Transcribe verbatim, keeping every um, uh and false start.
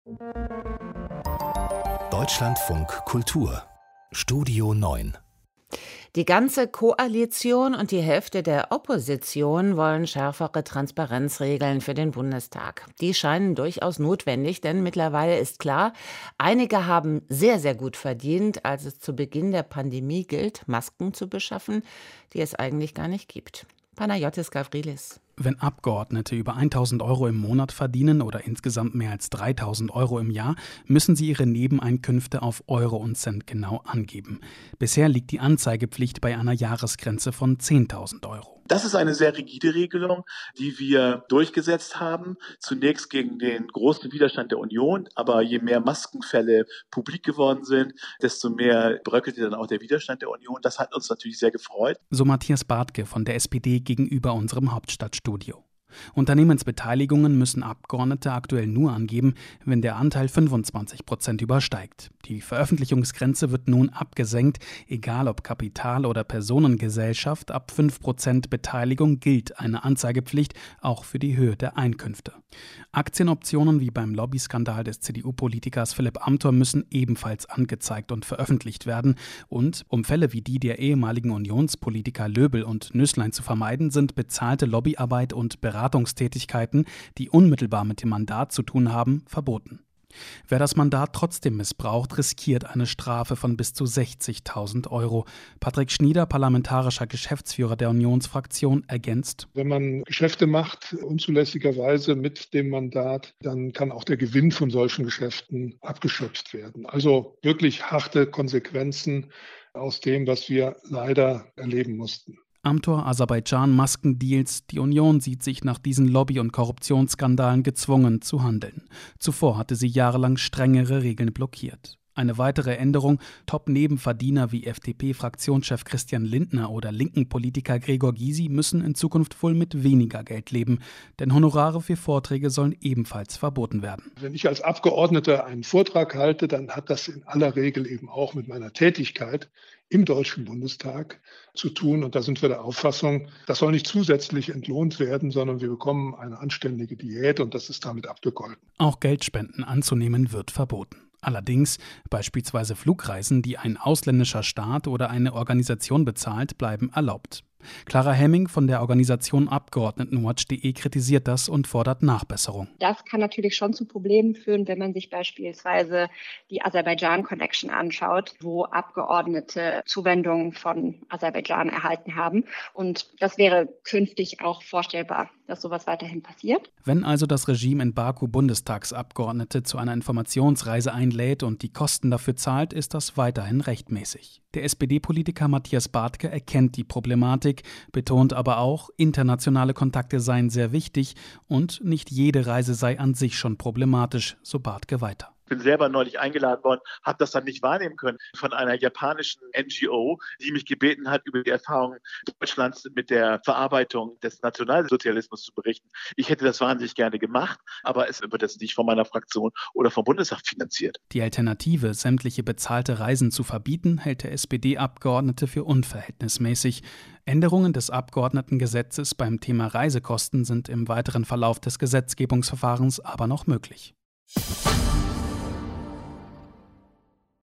Deutschlandfunk Kultur Studio neun. Die ganze Koalition und die Hälfte der Opposition wollen schärfere Transparenzregeln für den Bundestag. Die scheinen durchaus notwendig, denn mittlerweile ist klar, einige haben sehr, sehr gut verdient, als es zu Beginn der Pandemie gilt, Masken zu beschaffen, die es eigentlich gar nicht gibt. Panagiotis Gavrilis. Wenn Abgeordnete über tausend Euro im Monat verdienen oder insgesamt mehr als dreitausend Euro im Jahr, müssen sie ihre Nebeneinkünfte auf Euro und Cent genau angeben. Bisher liegt die Anzeigepflicht bei einer Jahresgrenze von zehntausend Euro. Das ist eine sehr rigide Regelung, die wir durchgesetzt haben. Zunächst gegen den großen Widerstand der Union, aber je mehr Maskenfälle publik geworden sind, desto mehr bröckelte dann auch der Widerstand der Union. Das hat uns natürlich sehr gefreut. So Matthias Bartke von der S P D gegenüber unserem Hauptstadtstudio. Unternehmensbeteiligungen müssen Abgeordnete aktuell nur angeben, wenn der Anteil fünfundzwanzig Prozent übersteigt. Die Veröffentlichungsgrenze wird nun abgesenkt, egal ob Kapital- oder Personengesellschaft. Ab fünf Prozent Beteiligung gilt eine Anzeigepflicht, auch für die Höhe der Einkünfte. Aktienoptionen wie beim Lobbyskandal des C D U-Politikers Philipp Amthor müssen ebenfalls angezeigt und veröffentlicht werden. Und um Fälle wie die der ehemaligen Unionspolitiker Löbel und Nüßlein zu vermeiden, sind bezahlte Lobbyarbeit und Beratungstätigkeiten, die unmittelbar mit dem Mandat zu tun haben, verboten. Wer das Mandat trotzdem missbraucht, riskiert eine Strafe von bis zu sechzigtausend Euro. Patrick Schnieder, parlamentarischer Geschäftsführer der Unionsfraktion, ergänzt: Wenn man Geschäfte macht, unzulässigerweise mit dem Mandat, dann kann auch der Gewinn von solchen Geschäften abgeschöpft werden. Also wirklich harte Konsequenzen aus dem, was wir leider erleben mussten. Amthor, Aserbaidschan, Maskendeals. Die Union sieht sich nach diesen Lobby- und Korruptionsskandalen gezwungen zu handeln. Zuvor hatte sie jahrelang strengere Regeln blockiert. Eine weitere Änderung: Top-Nebenverdiener wie F D P-Fraktionschef Christian Lindner oder linken Politiker Gregor Gysi müssen in Zukunft wohl mit weniger Geld leben. Denn Honorare für Vorträge sollen ebenfalls verboten werden. Wenn ich als Abgeordneter einen Vortrag halte, dann hat das in aller Regel eben auch mit meiner Tätigkeit im Deutschen Bundestag zu tun. Und da sind wir der Auffassung, das soll nicht zusätzlich entlohnt werden, sondern wir bekommen eine anständige Diät und das ist damit abgegolten. Auch Geldspenden anzunehmen wird verboten. Allerdings beispielsweise Flugreisen, die ein ausländischer Staat oder eine Organisation bezahlt, bleiben erlaubt. Clara Hemming von der Organisation Abgeordnetenwatch punkt de kritisiert das und fordert Nachbesserung. Das kann natürlich schon zu Problemen führen, wenn man sich beispielsweise die Aserbaidschan-Connection anschaut, wo Abgeordnete Zuwendungen von Aserbaidschan erhalten haben. Und das wäre künftig auch vorstellbar, dass sowas weiterhin passiert. Wenn also das Regime in Baku Bundestagsabgeordnete zu einer Informationsreise einlädt und die Kosten dafür zahlt, ist das weiterhin rechtmäßig. Der S P D-Politiker Matthias Bartke erkennt die Problematik, betont aber auch, internationale Kontakte seien sehr wichtig und nicht jede Reise sei an sich schon problematisch, so Bartke weiter. Ich bin selber neulich eingeladen worden, habe das dann nicht wahrnehmen können von einer japanischen N G O, die mich gebeten hat, über die Erfahrungen Deutschlands mit der Verarbeitung des Nationalsozialismus zu berichten. Ich hätte das wahnsinnig gerne gemacht, aber es wird jetzt nicht von meiner Fraktion oder vom Bundestag finanziert. Die Alternative, sämtliche bezahlte Reisen zu verbieten, hält der S P D-Abgeordnete für unverhältnismäßig. Änderungen des Abgeordnetengesetzes beim Thema Reisekosten sind im weiteren Verlauf des Gesetzgebungsverfahrens aber noch möglich.